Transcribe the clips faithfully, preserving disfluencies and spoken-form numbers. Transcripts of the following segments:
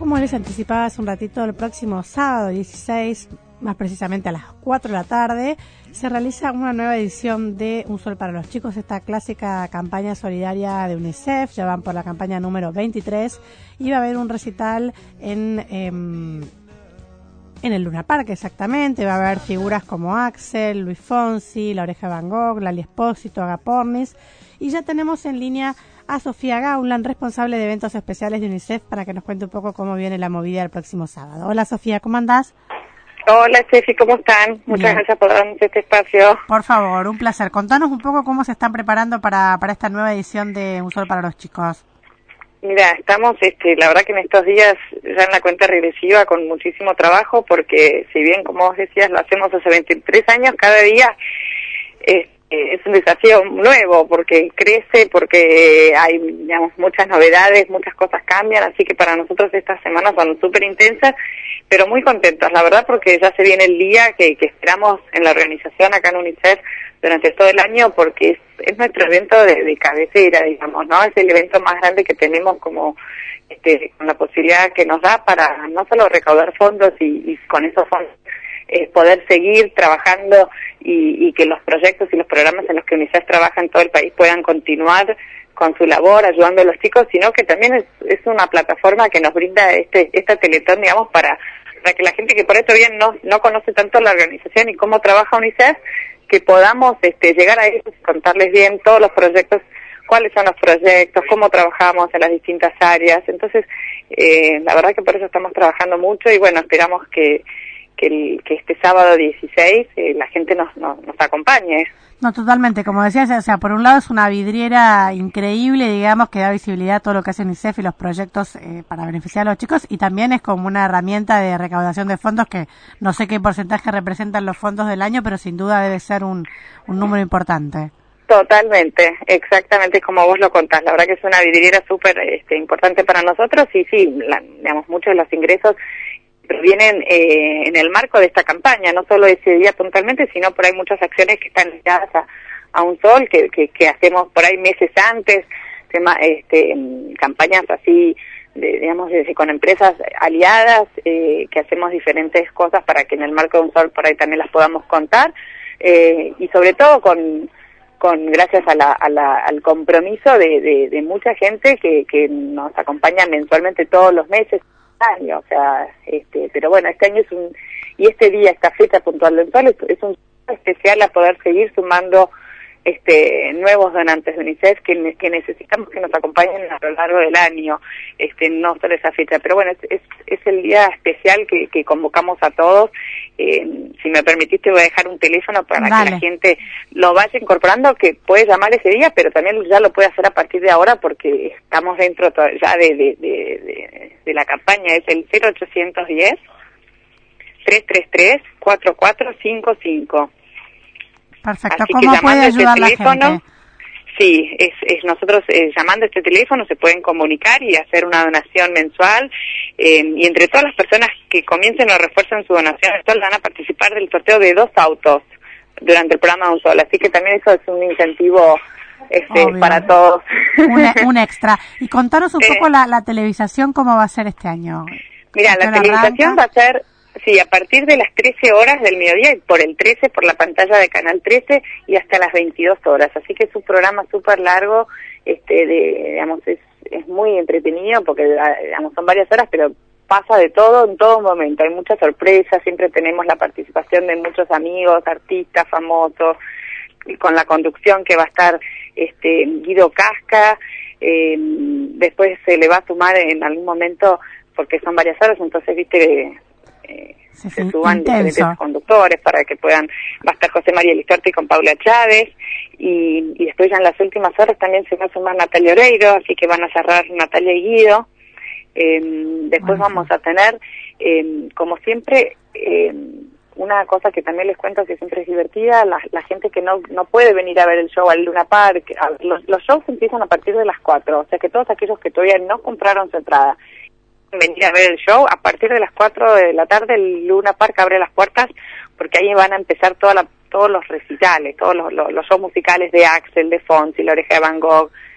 Como les anticipaba hace un ratito, el próximo sábado dieciséis, más precisamente a las cuatro de la tarde, se realiza una nueva edición de Un Sol para los Chicos, esta clásica campaña solidaria de UNICEF. Ya van por la campaña número veintitrés y va a haber un recital en, eh, en el Luna Park, exactamente. Va a haber figuras como Axel, Luis Fonsi, La Oreja de Van Gogh, Lali Espósito, Agapornis, y ya tenemos en línea a Sofía Gauland, responsable de eventos especiales de UNICEF, para que nos cuente un poco cómo viene la movida el próximo sábado. Hola Sofía, ¿cómo andás? Hola Steffi, ¿cómo están? Muchas Bien. gracias por darnos este espacio. Por favor, un placer. Contanos un poco cómo se están preparando para, para esta nueva edición de Un Sol para los Chicos. Mira, estamos, este, la verdad que en estos días ya en la cuenta regresiva con muchísimo trabajo, porque si bien, como vos decías, lo hacemos hace veintitrés años, cada día este, es un desafío nuevo, porque crece, porque hay, digamos, muchas novedades, muchas cosas cambian, así que para nosotros estas semanas son súper intensas, pero muy contentos, la verdad, porque ya se viene el día que, que esperamos en la organización acá en UNICEF durante todo el año, porque es, es nuestro evento de, de cabecera, digamos, ¿no? Es el evento más grande que tenemos, como este, con la posibilidad que nos da para no solo recaudar fondos y, y con esos fondos eh, poder seguir trabajando y, y que los proyectos y los programas en los que UNICEF trabaja en todo el país puedan continuar con su labor ayudando a los chicos, sino que también es, es una plataforma que nos brinda este esta Teletón, digamos, para, para que la gente que por ahí todavía no, no conoce tanto la organización y cómo trabaja UNICEF, que podamos este, llegar a ellos y contarles bien todos los proyectos, cuáles son los proyectos, cómo trabajamos en las distintas áreas. Entonces, eh, la verdad que por eso estamos trabajando mucho y bueno, esperamos que que, el, que este sábado dieciséis eh, la gente nos, nos, nos acompañe. No, totalmente, como decías, o sea, por un lado es una vidriera increíble, digamos, que da visibilidad a todo lo que hace UNICEF y los proyectos eh, para beneficiar a los chicos, y también es como una herramienta de recaudación de fondos que no sé qué porcentaje representan los fondos del año, pero sin duda debe ser un, un número importante. Totalmente, exactamente como vos lo contás. La verdad que es una vidriera súper este, importante para nosotros y sí, la, digamos, muchos de los ingresos vienen eh, en el marco de esta campaña, no solo ese día puntualmente, sino por ahí muchas acciones que están ligadas a, a un sol, que, que, que hacemos por ahí meses antes, tema, este, campañas así, de, digamos, de, con empresas aliadas, eh, que hacemos diferentes cosas para que en el marco de un sol por ahí también las podamos contar, eh, y sobre todo con, con gracias a la, a la, al compromiso de, de, de mucha gente que, que nos acompaña mensualmente todos los meses, año, o sea, este, pero bueno, este año es un, y este día, esta fecha puntual del sol, es, es un especial a poder seguir sumando este nuevos donantes de UNICEF que, que necesitamos que nos acompañen a lo largo del año, este no solo esa fecha, pero bueno, es, es, es el día especial que, que convocamos a todos. Eh, si me permitiste voy a dejar un teléfono para Dale. que la gente lo vaya incorporando, que puede llamar ese día, pero también ya lo puede hacer a partir de ahora porque estamos dentro ya de, de, de, de, de la campaña. Es el cero ochocientos diez, trescientos treinta y tres, cuarenta y cuatro cincuenta y cinco. Perfecto. Así ¿Cómo puede ayudar este la gente? Sí, es, es nosotros eh, llamando a este teléfono se pueden comunicar y hacer una donación mensual, eh, y entre todas las personas que comiencen o refuercen su donación mensual van a participar del sorteo de dos autos durante el programa de Un Sol, así que también eso es un incentivo este, para todos. Un, un extra. Y contanos un eh, poco la, la televisación, ¿cómo va a ser este año? Mira, la televisación arranca? va a ser... Sí, a partir de las trece horas del mediodía y por el trece, por la pantalla de Canal trece y hasta las veintidós horas. Así que es un programa súper largo, este, de, digamos, es, es muy entretenido porque, digamos, son varias horas, pero pasa de todo en todo momento. Hay muchas sorpresas, siempre tenemos la participación de muchos amigos, artistas famosos, y con la conducción que va a estar este, Guido Casca. Eh, después se le va a sumar en algún momento, porque son varias horas, entonces, viste... Eh, sí, se suban intenso. Diferentes conductores para que puedan, va a estar José María Listorti con Paula Chávez y, y después ya en las últimas horas también se va a sumar Natalia Oreiro, así que van a cerrar Natalia y Guido. Eh, después bueno, vamos a tener eh, como siempre eh, una cosa que también les cuento que siempre es divertida, la, la gente que no no puede venir a ver el show al Luna Park, a, los, los shows empiezan a partir de las cuatro, o sea que todos aquellos que todavía no compraron su entrada venir a ver el show, a partir de las cuatro de la tarde el Luna Park abre las puertas porque ahí van a empezar toda la, todos los recitales, todos los, los, los shows musicales de Axel, de Fonsi, La Oreja de Van Gogh,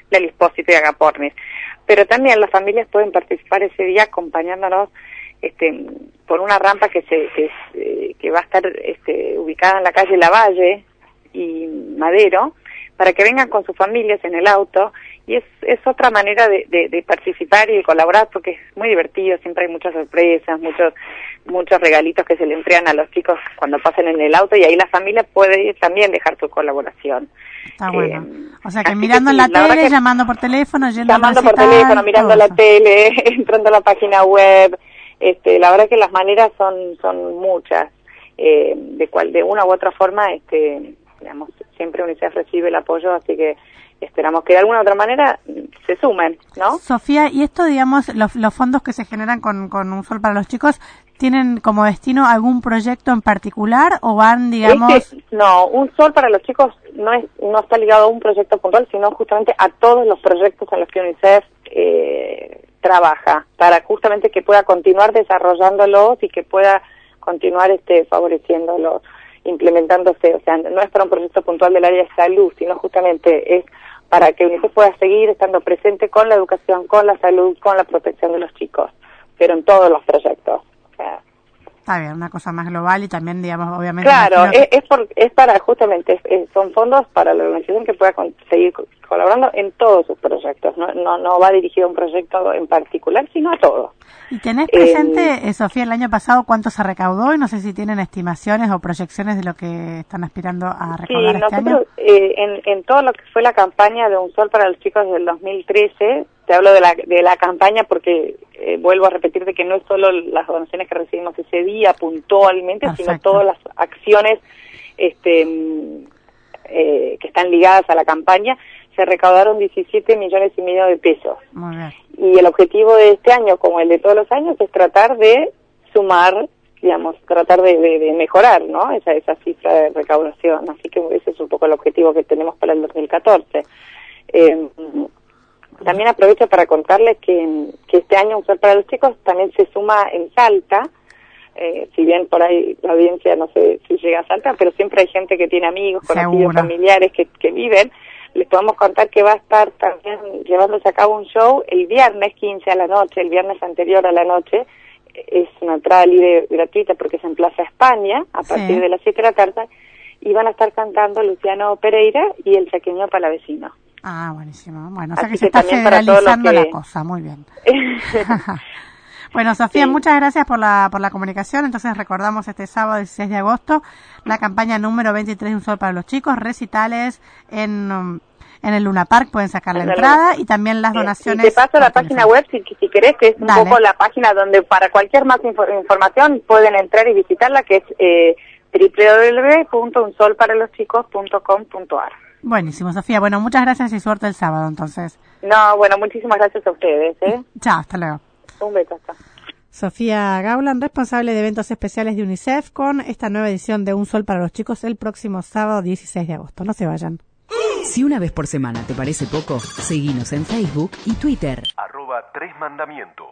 del Expósito y Agapornis. Pero también las familias pueden participar ese día acompañándonos este, por una rampa que se que, eh, que va a estar este, ubicada en la calle Lavalle y Madero, para que vengan con sus familias en el auto, y es, es otra manera de, de, de participar y de colaborar, porque es muy divertido, siempre hay muchas sorpresas, muchos muchos regalitos que se le entregan a los chicos cuando pasen en el auto, y ahí la familia puede también dejar su colaboración. Está bueno. Eh, o sea que mirando que sí, en la, la tele, que, llamando por teléfono, yendo llamando por teléfono, mirando la tele, entrando a la página web, este, la verdad que las maneras son son muchas, eh, de cual de una u otra forma, este, digamos, siempre UNICEF recibe el apoyo, así que esperamos que de alguna u otra manera se sumen, ¿no? Sofía, y esto, digamos, los, los fondos que se generan con, con Un Sol para los Chicos, ¿tienen como destino algún proyecto en particular o van, digamos...? Este, no, Un Sol para los Chicos no es no está ligado a un proyecto puntual, sino justamente a todos los proyectos en los que UNICEF eh, trabaja, para justamente que pueda continuar desarrollándolos y que pueda continuar este favoreciéndolos, implementándose. O sea, no es para un proyecto puntual del área de salud, sino justamente es para que UNICEF pueda seguir estando presente con la educación, con la salud, con la protección de los chicos, pero en todos los proyectos. O sea, está bien, una cosa más global y también, digamos, obviamente... Claro, es, es, por, es para justamente, es, es, son fondos para la organización que pueda con, seguir colaborando en todos sus proyectos, no, no, no va dirigido a un proyecto en particular, sino a todos. ¿Y tenés presente, eh, Sofía, el año pasado cuánto se recaudó? Y no sé si tienen estimaciones o proyecciones de lo que están aspirando a recaudar sí, este nosotros, año. Eh, en, en todo lo que fue la campaña de Un Sol para los Chicos del dos mil trece, te hablo de la, de la campaña porque eh, vuelvo a repetir de que no es solo las donaciones que recibimos ese día puntualmente, Perfecto. sino todas las acciones este, eh, que están ligadas a la campaña. Se recaudaron diecisiete millones y medio de pesos. Muy bien. Y el objetivo de este año, como el de todos los años, es tratar de sumar, digamos, tratar de, de, de mejorar, ¿no? Esa, esa cifra de recaudación. Así que ese es un poco el objetivo que tenemos para el dos mil catorce. Eh, también aprovecho para contarles que, que este año Un Sol para los Chicos también se suma en Salta. Eh, si bien por ahí la audiencia no sé si llega a Salta, pero siempre hay gente que tiene amigos, conocidos, Seguro. familiares que, que viven. Les podemos contar que va a estar también llevándose a cabo un show el viernes quince a la noche, el viernes anterior a la noche. Es una entrada libre gratuita porque es en Plaza España, a partir sí. de las siete de la tarde, y van a estar cantando Luciano Pereira y el Chaqueño Palavecino. Ah, buenísimo. Bueno, o sea que se está federalizando la cosa, muy bien. Bueno, Sofía, sí. muchas gracias por la por la comunicación. Entonces recordamos este sábado dieciséis de agosto la campaña número veintitrés de Un Sol para los Chicos, recitales en um, en el Luna Park, pueden sacar la entrada y también las donaciones. Y te paso la página web si, si querés, que es un Dale. poco la página donde para cualquier más info información pueden entrar y visitarla, que es eh, doble u doble u doble u punto un sol para los chicos punto com punto a r. Buenísimo, Sofía. Bueno, muchas gracias y suerte el sábado, entonces. No, bueno, muchísimas gracias a ustedes. ¿eh? Chao, hasta luego. Un beso, hasta. Sofía Gauland, responsable de eventos especiales de UNICEF, con esta nueva edición de Un Sol para los Chicos el próximo sábado dieciséis de agosto. No se vayan. Si una vez por semana te parece poco, seguinos en Facebook y Twitter. Arroba Tres Mandamientos.